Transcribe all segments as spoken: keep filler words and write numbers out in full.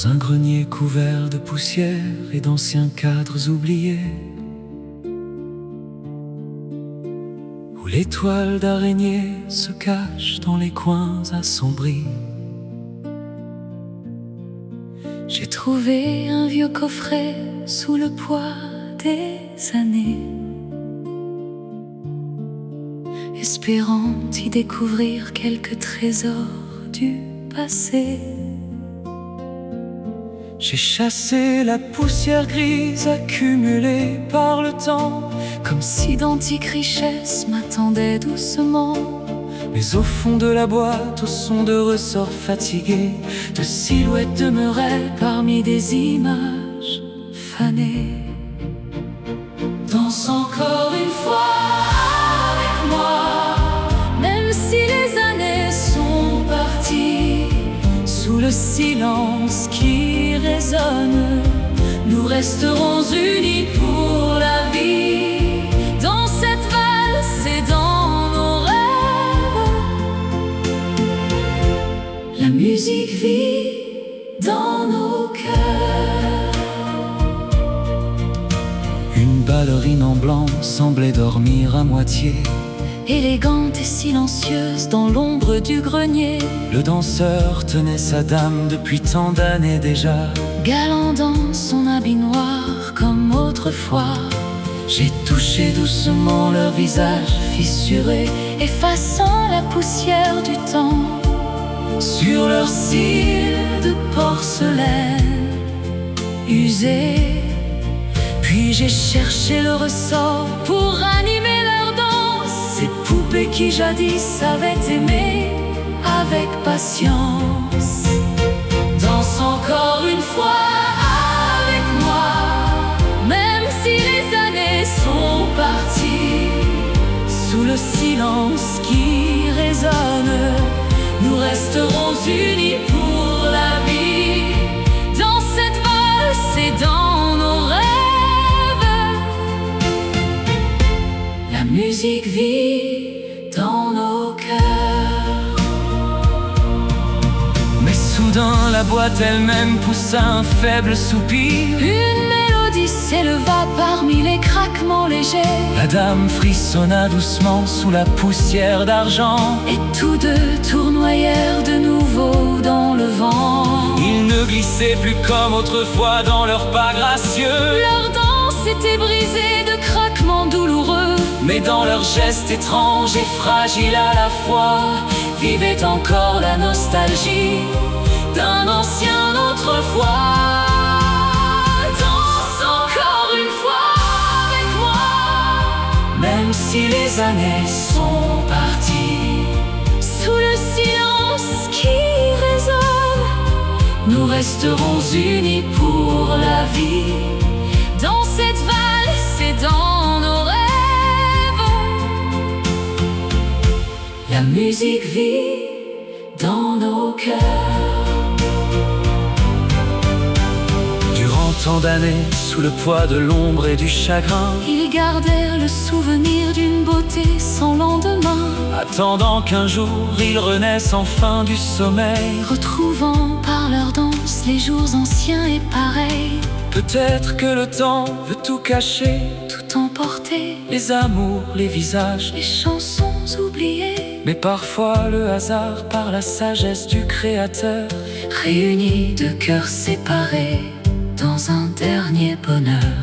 Dans un grenier couvert de poussière et d'anciens cadres oubliés, où les toiles d'araignée se cachent dans les coins assombris, j'ai trouvé un vieux coffret sous le poids des années, espérant y découvrir quelques trésors du passé. J'ai chassé la poussière grise accumulée par le temps, comme si d'antiques richesses m'attendaient doucement. Mais au fond de la boîte, au son de ressorts fatigués, de silhouettes demeuraient parmi des images fanées. Danse encore une fois avec moi, même si les années sont parties. Sous le silence qui résonne, nous resterons unis pour la vie. Dans cette valse et dans nos rêves, la musique vit dans nos cœurs. Une ballerine en blanc semblait dormir à moitié, élégante et silencieuse dans l'ombre du grenier. Le danseur tenait sa dame depuis tant d'années déjà, galant dans son habit noir comme autrefois. J'ai touché doucement leur visage fissuré, effaçant la poussière du temps sur leurs cils de porcelaine usés. Puis j'ai cherché le ressort pour animer leur danse, ces poupées qui jadis avaient aimé avec patience. Danse encore une fois avec moi, même si les années sont parties. Sous le silence qui résonne, nous resterons unis pour la vie. Dans cette valse et dans nos rêves, la musique vit dans nos cœurs. Mais soudain la boîte elle-même poussa un faible soupir. Une mélodie s'éleva parmi les craquements légers. La dame frissonna doucement sous la poussière d'argent, et tous deux tournoyèrent de nouveau dans le vent. Ils ne glissaient plus comme autrefois dans leurs pas gracieux. Leur danse était brisée de craquements douloureux, mais dans leurs gestes étranges et fragiles à la fois, vivait encore la nostalgie d'un ancien autrefois. Danse encore une fois avec moi, même si les années sont parties. Sous le silence qui résonne, nous resterons unis pour la vie. Dans cette valse et dans nos rêves, la musique vit dans nos cœurs. Durant tant d'années, sous le poids de l'ombre et du chagrin, ils gardèrent le souvenir d'une beauté sans lendemain, attendant qu'un jour ils renaissent enfin du sommeil, retrouvant par leur danse les jours anciens et pareils. Peut-être que le temps veut tout cacher, tout emporter, les amours, les visages, les chansons oubliées. Mais parfois le hasard, par la sagesse du Créateur, réunit deux cœurs séparés dans un dernier bonheur.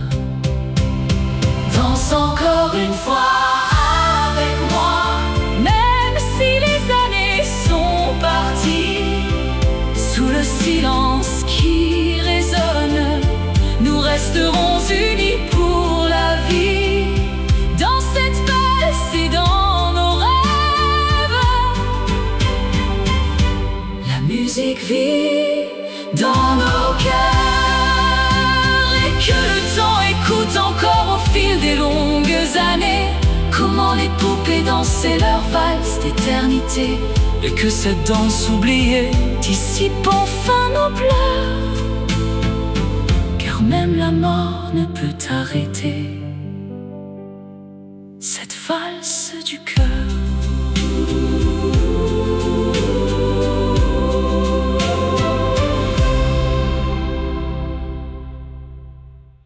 Danse encore une fois avec moi, même si les années sont parties. Sous le silence qui résonne, nous resterons unis pour la vie. Dans cette valse et dans nos rêves, la musique vit dans nos cœurs. Et que le temps écoute encore au fil des longues années comment les poupées dansaient leur valse d'éternité. Et que cette danse oubliée dissipe enfin nos pleurs, car même la mort ne peut arrêter cette valse du cœur.